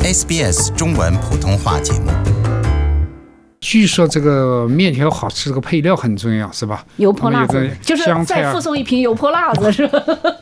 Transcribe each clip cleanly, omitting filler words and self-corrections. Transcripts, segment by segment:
SBS 中文普通话节目。 据说这个面条好吃，这个配料很重要，是吧？ 油泼辣子，就是再附送一瓶油泼辣子，是吧？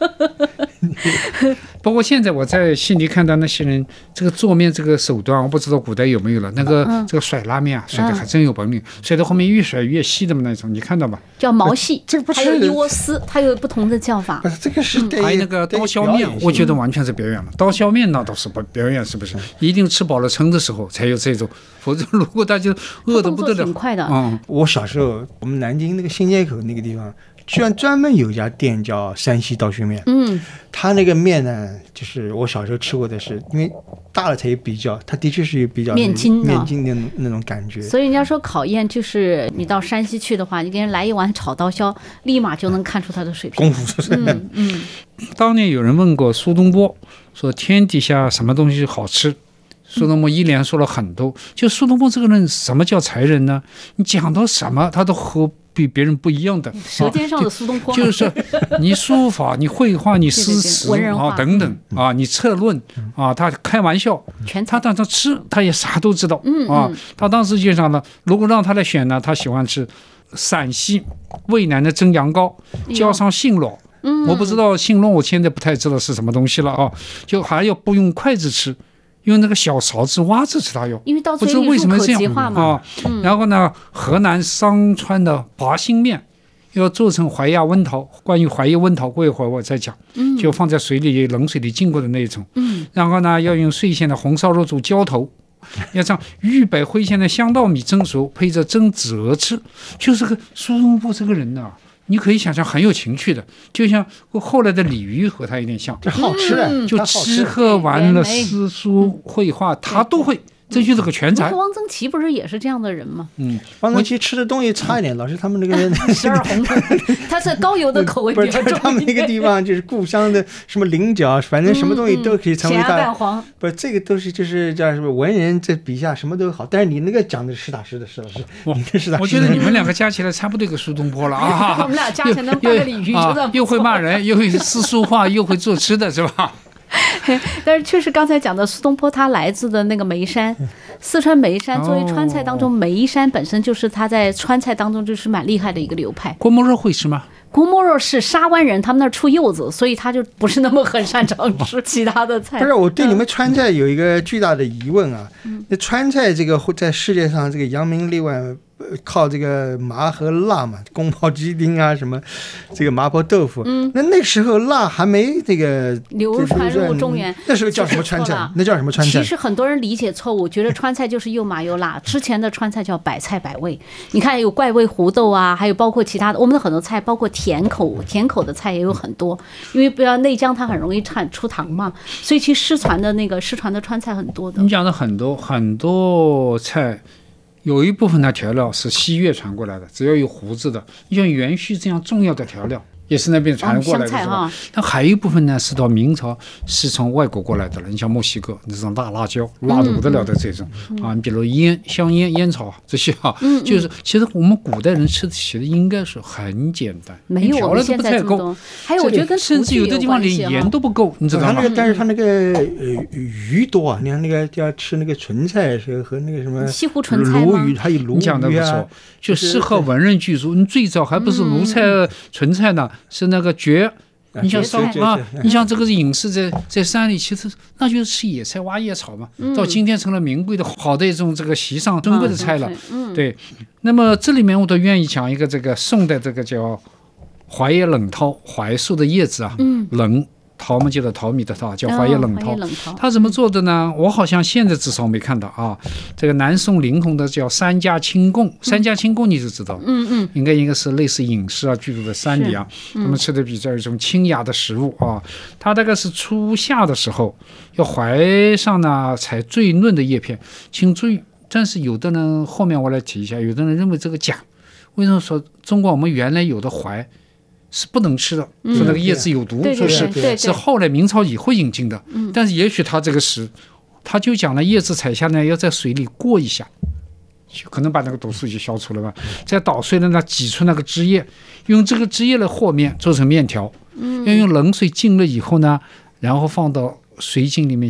不过现在我在悉尼看到那些人，这个做面这个手段，我不知道古代有没有了。那个这个甩拉面啊，甩的还真有本领，甩到后面越甩越细的那种，你看到吧？ 叫毛细， 这个不是还有一窝丝，它有不同的叫法。 不是这个是还有那个刀削面，我觉得完全是表演了。刀削面那倒是不表演，是不是？一定吃饱了撑的时候才有这种，否则如果大家饿得不得了， 挺快的。 我小时候，我们南京那个新街口那个地方，居然专门有一家店叫山西刀削面。他那个面呢，就是我小时候吃过的是，因为大了才有比较，它的确是有比较面筋的那种感觉。 所以人家说考验就是你到山西去的话，你给人来一碗炒刀削，立马就能看出他的水平。 功夫是当年有人问过苏东坡，说天底下什么东西好吃？苏东坡一连说了很多。就苏东坡这个人，什么叫才人呢？你讲到什么，他都和比别人不一样的。 舌尖上的苏东坡， 就是你书法、你绘画、你诗词啊等等啊，你策论啊，他开玩笑，他当时吃，他也啥都知道啊。他当时就讲了，如果让他来选呢，他喜欢吃陕西渭南的蒸羊羔，浇上杏酪。我不知道杏酪，我现在不太知道是什么东西了啊。就还要不用筷子吃。用那个小勺子挖着吃，它用， 因为到不知道为什么这样啊。 然后呢，河南商川的拔心面要做成淮鸭温桃，关于淮鸭温桃，过一会儿我再讲。就放在水里冷水里浸过的那种。然后呢，要用碎馅的红烧肉煮浇头，要这样豫北徽县的香稻米蒸熟，配着蒸子鹅吃。就是个苏东坡这个人呢。你可以想象很有情趣的，就像后来的李渔和他有点像， 这好吃的， 就吃喝玩乐、诗书绘画，他都会，这就是个全才。 汪曾祺不是也是这样的人吗？ 汪曾祺吃的东西差一点，老是他们那个 12红，他是高油的口味比较重。 他们那个地方就是故乡的什么菱角，反正什么东西都可以成为大。 不，这个都是就是叫什么文人在笔下什么都好，但是你那个讲的实打实的，是老师， 我觉得你们两个加起来差不多一个苏东坡了啊！ 我们俩加起来能办个鲤鱼， 又会骂人，又会诗书画，又会做吃的，是吧？ 但是确实刚才讲的苏东坡，他来自的那个眉山，四川眉山，作为川菜当中，眉山本身就是他在川菜当中就是蛮厉害的一个流派。 郭沫若会吃吗？ 郭沫若是沙湾人，他们那儿出柚子，所以他就不是那么很擅长吃其他的菜。 不是，我对你们川菜有一个巨大的疑问啊。那川菜这个在世界上这个扬名立万，靠这个麻和辣嘛，宫保鸡丁啊，什么这个麻婆豆腐。那时候辣还没这个流传入中原， 那时候叫什么川菜？那叫什么川菜？ 其实很多人理解错误，觉得川菜就是又麻又辣。之前的川菜叫百菜百味，你看有怪味胡豆啊，还有包括其他的，我们的很多菜，包括甜口的菜也有很多。因为不要内江它很容易出糖嘛，所以其实失传的川菜很多的。 你讲的很多菜。有一部分的调料是西越传过来的，只要有胡子的，像元须这样重要的调料也是那边传过来的，是吧？但还有一部分呢是到明朝是从外国过来的了。你像墨西哥那种大辣椒，辣得不得了的这种啊，你比如香烟、烟草这些啊，就是其实我们古代人吃的其实应该是很简单， 没有我们现在这么多。还有我觉得跟甚至有的地方连盐都不够，你知道吗？ 但是他那个鱼多啊，你看那个要吃那个纯菜和那个什么西湖纯菜鲈鱼，还有鲈鱼啊， 你讲的不错，就适合文人居住。你最早还不是鲁菜纯菜呢。是那个蕨，你像你像这个隐士在山里，其实那就是吃野菜、挖野草嘛。到今天成了名贵的好的一种这个席上尊贵的菜了。对，那么这里面我都愿意讲一个这个宋的这个叫槐叶冷涛，槐树的叶子啊，冷。桃嘛，就是淘米的桃，叫槐叶冷涛。它怎么做的呢？我好像现在至少没看到啊。这个南宋临潼的叫三家清供，三家清供你就知道，应该是类似隐士啊居住的山里啊，他们吃的比较一种清雅的食物啊。它大概是初夏的时候，要槐上呢采最嫩的叶片，请注意。但是有的人后面我来提一下，有的人认为这个假。为什么说中国我们原来有的槐？是不能吃的，说那个叶子有毒，说是后来明朝以后引进的。但是也许他这个他就讲了叶子采下来要在水里过一下，就可能把那个毒素就消除了吧。再捣碎了呢，挤出那个汁液，用这个汁液来和面做成面条。要用冷水浸了以后呢，然后放到水井里面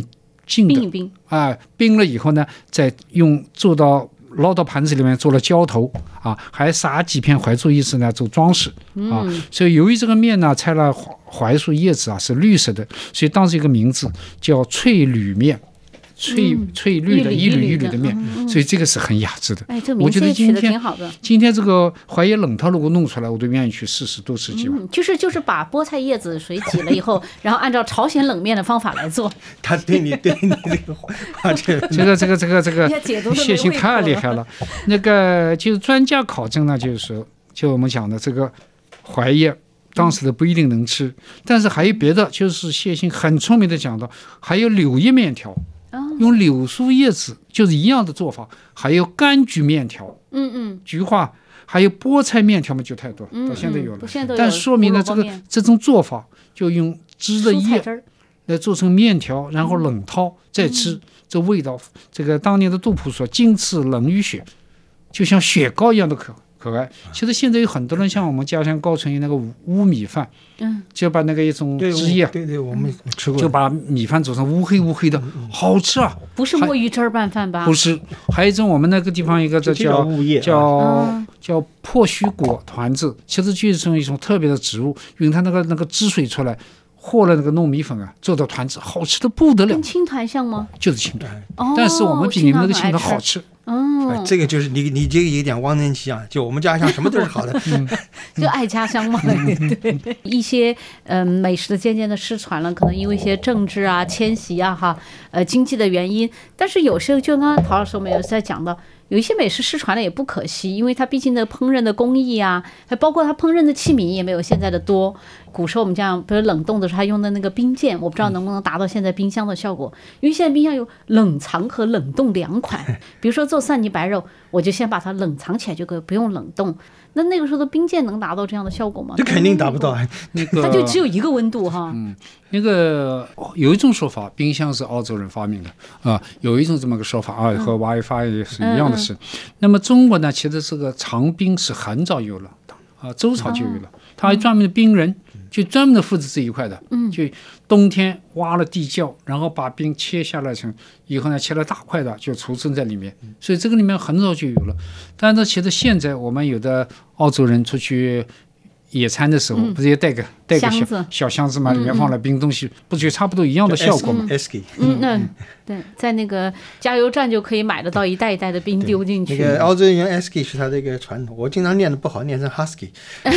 静的冰冰了以后呢，再做到捞到盘子里面做了浇头啊，还撒几片槐树叶子呢做装饰啊。所以由于这个面呢拆了槐树叶子啊是绿色的，所以当时一个名字叫翠缕面。翠绿的一缕一缕的面，所以这个是很雅致的。 这名字也取得挺好的。 今天这个槐叶冷汤如果弄出来，我都愿意去试试，多吃几碗。 就是把菠菜叶子水挤了以后，然后按照朝鲜冷面的方法来做。 他对你这个话，这个谢欣太厉害了。那个就是专家考证呢，就是说，就我们讲的这个槐叶。当时的不一定能吃，但是还有别的，就是谢欣很聪明的讲到，还有柳叶面条，用柳树叶子就是一样的做法，还有柑橘面条，菊花，还有菠菜面条嘛，就太多了，到现在有了，但说明了这种做法，就用枝的叶来做成面条，然后冷掏再吃，这味道，这个当年的杜甫说，今次冷与雪，就像雪糕一样的可爱。其实现在有很多人像我们家乡高淳有那个乌米饭，就把那个一种汁液， 对，我们吃过， 就把米饭做成乌黑的，好吃啊！ 不是墨鱼汁拌饭吧？ 不是，还有一种我们那个地方一个叫破须果团子，其实就是一种特别的植物，用它那个汁水出来。和了那个糯米粉啊，做的团子好吃的不得了。 跟青团像吗？ 就是青团，但是我们比你们那个青团好吃。 这个就是你这个有点汪曾祺啊，就我们家乡什么都是好的， 就爱家乡嘛。对，一些美食的渐渐的失传了，可能因为一些政治啊、迁徙啊、经济的原因。但是有时候就刚刚陶老师我们有在讲到。有一些美食失传了也不可惜，因为它毕竟的烹饪的工艺啊，还包括它烹饪的器皿也没有现在的多。古时候我们讲，比如冷冻的时候，它用的那个冰鉴，我不知道能不能达到现在冰箱的效果。因为现在冰箱有冷藏和冷冻两款，比如说做蒜泥白肉，我就先把它冷藏起来就可以，不用冷冻。那个时候的冰鉴能达到这样的效果吗？ 这肯定达不到， 它就只有一个温度哈。 那个有一种说法，冰箱是澳洲人发明的啊，有一种这么个说法啊，和瓦尔发也是一样的事。那么中国呢，其实这个长冰是很早有了啊，周朝就有了，他还专门的冰人。就专门的负责这一块的，就冬天挖了地窖，然后把冰切下来成以后呢，切了大块的就储存在里面，所以这个里面很早就有了。但是其实现在我们有的澳洲人出去野餐的时候，不是也带个小箱子嘛，里面放了冰东西，不就差不多一样的效果吗？ 对，在那个加油站就可以买得到一袋一袋的冰丢进去。 那个澳洲人用 esky 是他的一个传统，我经常念的不好，念成 husky。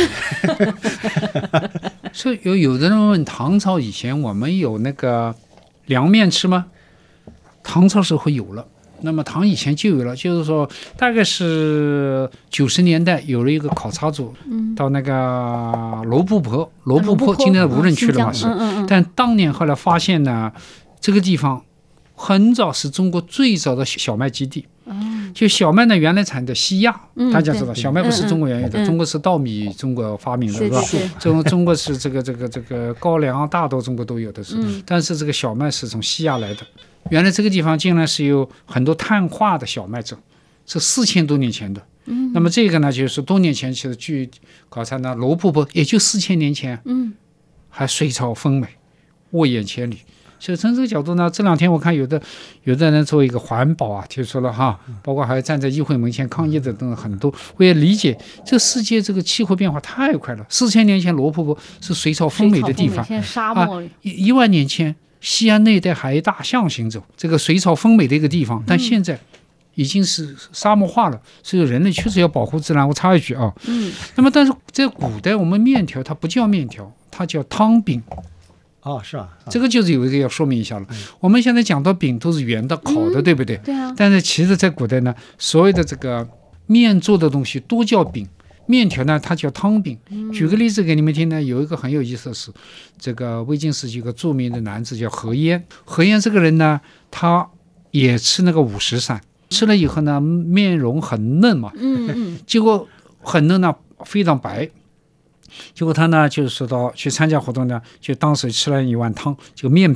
所以有的人问，唐朝以前我们有那个凉面吃吗？唐朝时候有了。那么唐以前就有了，就是说大概是90年代有了一个考察组，到那个罗布泊今天的无人区了嘛是，但当年后来发现呢，这个地方很早是中国最早的小麦基地。就小麦呢，原来产的西亚，大家知道小麦不是中国原有的，中国是稻米，中国发明的，是吧？中国是这个高粱、大豆，中国都有的是，但是这个小麦是从西亚来的。原来这个地方竟然是有很多碳化的小麦种，是4000多年前的。那么这个呢，就是多年前，其实据考察呢，罗布泊也就4000年前，还水草丰美，沃野千里。所以从这个角度呢，这2天我看有的人作为一个环保啊提出了哈，包括还有站在议会门前抗议的等很多。我也理解，这世界这个气候变化太快了。4000年前罗布泊是水草丰美的地方， 现在沙漠里 1万年前西安那一带还有大象行走，这个水草丰美的一个地方，但现在已经是沙漠化了，所以人类确实要保护自然。我插一句啊，那么但是在古代我们面条它不叫面条，它叫汤饼。 是吧？ 这个就是有一个要说明一下了。我们现在讲到饼都是圆的、烤的，对不对？ 对啊。 但是其实在古代呢，所有的这个面做的东西都叫饼，面条呢它叫汤饼。举个例子给你们听呢，有一个很有意思的是，这个魏晋时期有个著名的男子叫何晏。何晏这个人呢，他也吃那个50散，吃了以后呢，面容很嫩嘛，结果很嫩呢，非常白。结果他呢，就是说到去参加活动呢，就当时吃了一碗汤，这个面饼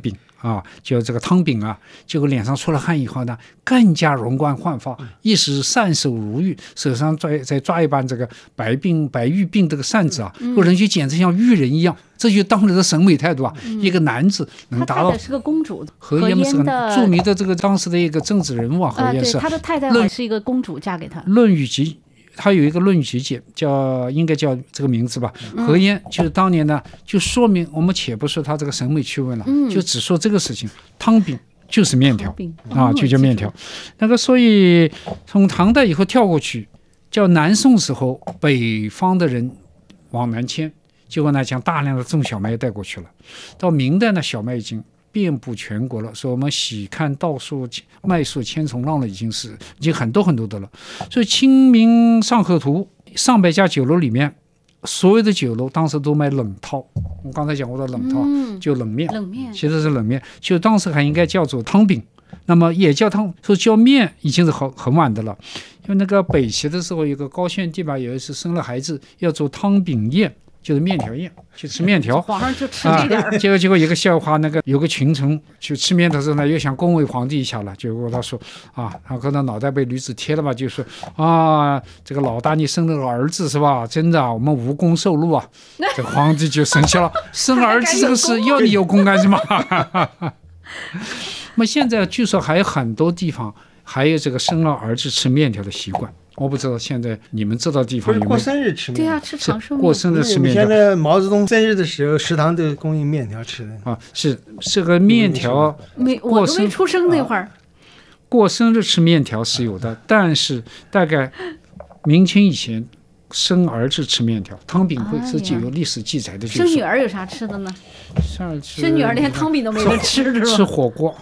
啊，就这个汤饼啊，结果脸上出了汗以后呢，更加容光焕发，一时善手如玉，手上再抓一把这个白玉鬓这个扇子啊，人就简直像玉人一样。这就当时的审美态度啊，一个男子能达到。 他太太是个公主， 何嫣是很著名的这个当时的一个政治人物啊，何嫣是。 对，他的太太好像是一个公主嫁给他。 论语集。他有一个《论语集解》，应该叫这个名字吧。何嫣就是当年呢，就说明我们且不说他这个审美趣味了，就只说这个事情，汤饼就是面条啊，就叫面条。那个所以从唐代以后跳过去，叫南宋时候，北方的人往南迁，结果呢将大量的种小麦带过去了。到明代呢，小麦已经遍布全国了，所以我们喜看稻粟麦粟千重浪了，已经很多很多的了。所以《清明上河图》上百家酒楼里面，所有的酒楼当时都卖冷汤。我刚才讲过的冷汤，就冷面，其实是冷面，就当时还应该叫做汤饼。那么也叫汤，说叫面已经是很晚的了。因为那个北齐的时候，有个高献帝吧，有一次生了孩子，要做汤饼宴。就是面条宴，去吃面条， 皇上就吃这点结果一个笑话，那个有个群臣去吃面的时候呢，又想恭维皇帝一下了，结果他说啊，他可能脑袋被驴子贴了吧，就说啊，这个老大你生了个儿子是吧？真的我们无功受禄啊。这皇帝就生气了，生儿子这个事要你有功干什么？那么现在据说还有很多地方还有这个生了儿子吃面条的习惯。我不知道现在你们知道地方有没有？ 过生日吃面条？ 对啊，吃长寿面。 过生日吃面条。 现在毛泽东生日的时候，食堂都供应面条吃的啊，是个面条。 我都没出生那会儿。 过生日吃面条是有的，但是大概明清以前，生儿子吃面条，汤饼会是具有历史记载的。 生女儿有啥吃的呢？生女儿连汤饼都没得吃，是吧？ 吃火锅。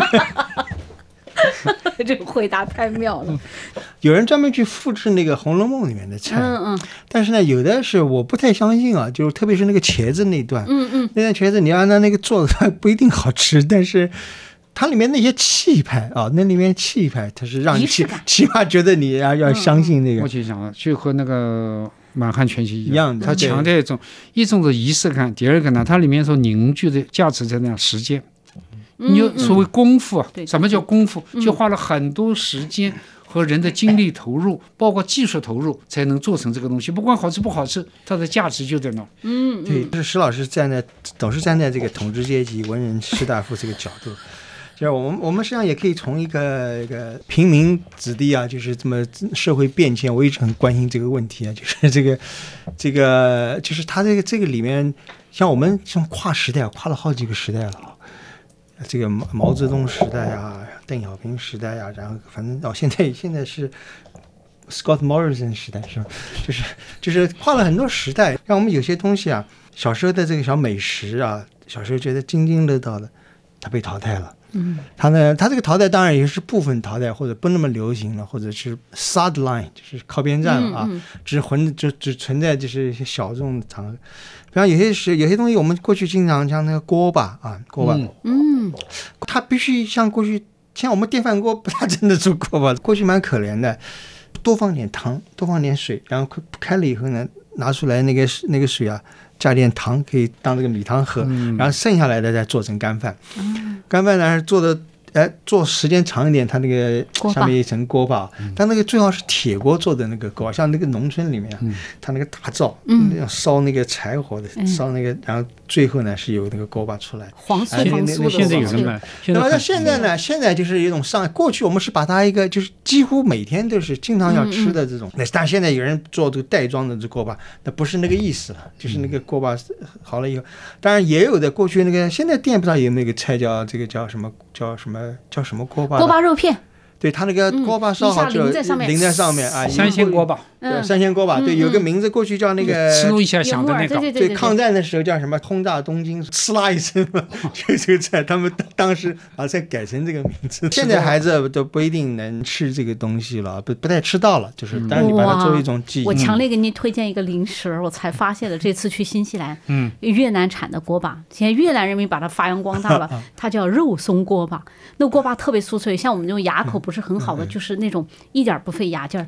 这个回答太妙了。 有人专门去复制那个《红楼梦》里面的菜，但是呢，有的是我不太相信啊，就是特别是那个茄子那段，那段茄子你要按照那个做的话不一定好吃，但是它里面那些气派啊，那里面气派，它是让你起码觉得你要相信那个。 我就讲了，就和那个满汉全席一样的， 它强调一种的仪式感，第二个呢，它里面所凝聚的价值在那时间。你有所谓功夫啊，什么叫功夫？就花了很多时间和人的精力投入，包括技术投入，才能做成这个东西。不管好吃不好吃，它的价值就在那。 对，就是石老师总是站在这个统治阶级、文人士大夫这个角度。就是我们实际上也可以从一个平民子弟啊，就是这么社会变迁，我一直很关心这个问题啊，就是这个就是他这个里面，像我们像跨时代，跨了好几个时代了。这个毛泽东时代啊，邓小平时代啊，然后反正现在是 Scott Morrison 时代，是吧？就是跨了很多时代，让我们有些东西啊，小时候的这个小美食啊，小时候觉得津津乐道的，它被淘汰了。它这个淘汰当然也是部分淘汰，或者不那么流行了，或者是 sideline 就是靠边站了啊，只存在就是一些小众的场合。比方有些东西，我们过去经常像那个锅巴啊，锅巴，它必须像过去像我们电饭锅不大蒸得出锅巴，过去蛮可怜的，多放点糖，多放点水，然后开了以后呢，拿出来那个水啊，加点糖可以当这个米汤喝，然后剩下来的再做成干饭。干饭呢做时间长一点，它那个下面一层锅巴，但那个最好是铁锅做的那个锅，像那个农村里面，它那个大灶，烧那个柴火的，烧那个，然后最后呢是有那个锅巴出来。 黄酥黄酥的。 现在有人买。 那么现在呢？现在就是一种过去我们是把它一个就是几乎每天都是经常要吃的这种，但现在有人做这个袋装的这锅巴，那不是那个意思了，就是那个锅巴好了以后，当然也有的过去那个现在店不知道有没有个菜叫这个叫什么锅巴？ 锅巴肉片。 对，他那个锅巴烧好就淋在上面啊， 三鲜锅巴， 三鲜锅巴，对，有个名字，过去叫那个吃路一下想的那个， 对，抗战的时候叫什么轰炸东京，呲啦一声嘛，就这个菜，他们当时把菜改成这个名字。现在孩子都不一定能吃这个东西了，不太吃到了，就是，但是你把它作为一种记忆。 我强烈给你推荐一个零食，我才发现的，这次去新西兰，越南产的锅巴，现在越南人民把它发扬光大了，它叫肉松锅巴，那锅巴特别酥脆，像我们这种牙口不是很好的，就是那种一点不费牙劲儿。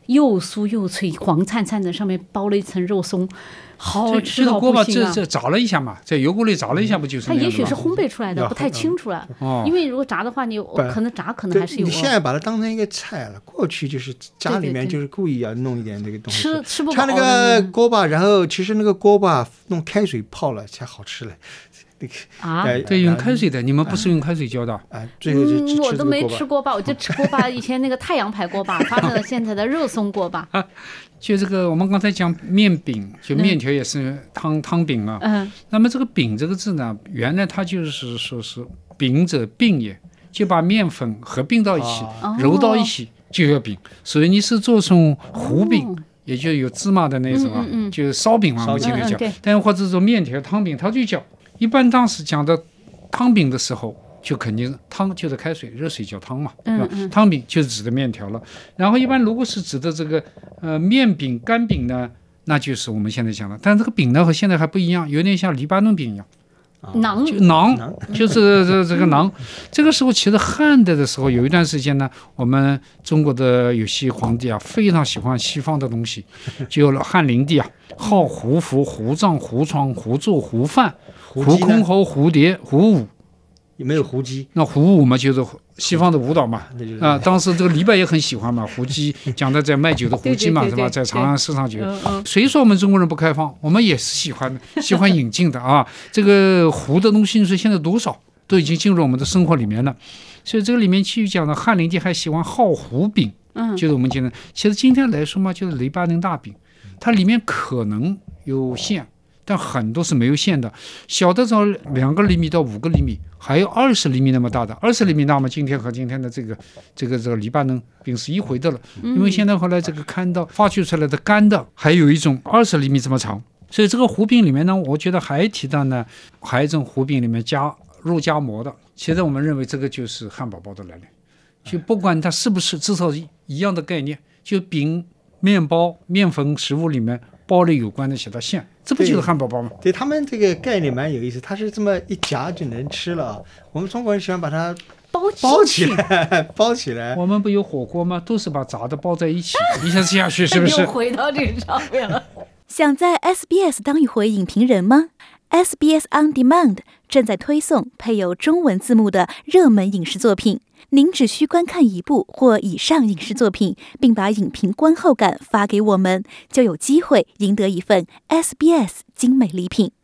又酥又脆，黄灿灿的，上面包了一层肉松，好吃到这个锅巴不行啊！ 这炸了一下嘛，在油锅里炸了一下，不就是它那样的吗？ 也许是烘焙出来的，不太清楚了。因为如果炸的话，你可能炸可能还是有。 你现在把它当成一个菜了，过去就是家里面就是故意要弄一点这个东西， 吃不饱。 它那个锅巴，然后其实那个锅巴弄开水泡了才好吃嘞。 对，用开水的，你们不是用开水浇的啊？最后就吃我都没吃锅巴，我就吃锅巴。以前那个太阳牌锅巴，发展了现在的肉松锅巴。 就这个，我们刚才讲面饼，就面条也是汤饼啊。那么这个饼这个字呢，原来它就是说是饼者并也，就把面粉合并到一起，揉到一起就叫饼。所以你是做成糊饼。也就有芝麻的那种啊，就是烧饼嘛，我们经常讲。但或者说面条、汤饼，它就叫。一般当时讲的汤饼的时候，就肯定汤就是开水，热水叫汤嘛，对吧？汤饼就是指的面条了。然后一般如果是指的这个面饼、干饼呢，那就是我们现在讲的。但这个饼呢和现在还不一样，有点像黎巴嫩饼一样。 馕就是这个馕。这个时候其实汉代的时候有一段时间呢，我们中国的有些皇帝啊非常喜欢西方的东西，就有了汉灵帝啊，好胡服、胡帐、胡床、胡座、胡饭、胡箜篌、胡蝶、胡舞。 有没有胡姬？ 那胡舞嘛，就是西方的舞蹈嘛。当时这个李白也很喜欢嘛，胡姬讲的在卖酒的胡姬嘛，是吧？在长安市场酒。谁说我们中国人不开放？我们也是喜欢引进的啊。这个胡的东西，你说现在多少都已经进入我们的生活里面了。所以这个里面去讲的汉灵帝还喜欢好胡饼，就是我们讲的。其实今天来说嘛，就是黎巴嫩大饼，它里面可能有馅。但很多是没有馅的，小的到2个厘米到5个厘米，还有20厘米那么大的。20厘米大嘛，今天和今天的这个黎巴嫩饼是一回的了。因为现在后来这个看到发掘出来的干的，还有一种20厘米这么长。所以这个糊饼里面呢，我觉得还提到呢，还有一种糊饼里面加肉夹馍的。其实我们认为这个就是汉堡包的来源，就不管它是不是，至少一样的概念，就饼、面包、面粉食物里面包了有关的写到馅，这不就是汉堡包吗？ 对，他们这个概念蛮有意思，它是这么一夹就能吃了。我们中国人喜欢把它包起来。 我们不有火锅吗？都是把炸的包在一起，一下吃下去，是不是？ 又回到这个上面了。 想在 SBS 当一回影评人吗？ SBS On Demand 正在推送配有中文字幕的热门影视作品。您只需观看一部或以上影视作品，并把影评观后感发给我们，就有机会赢得一份 SBS 精美礼品。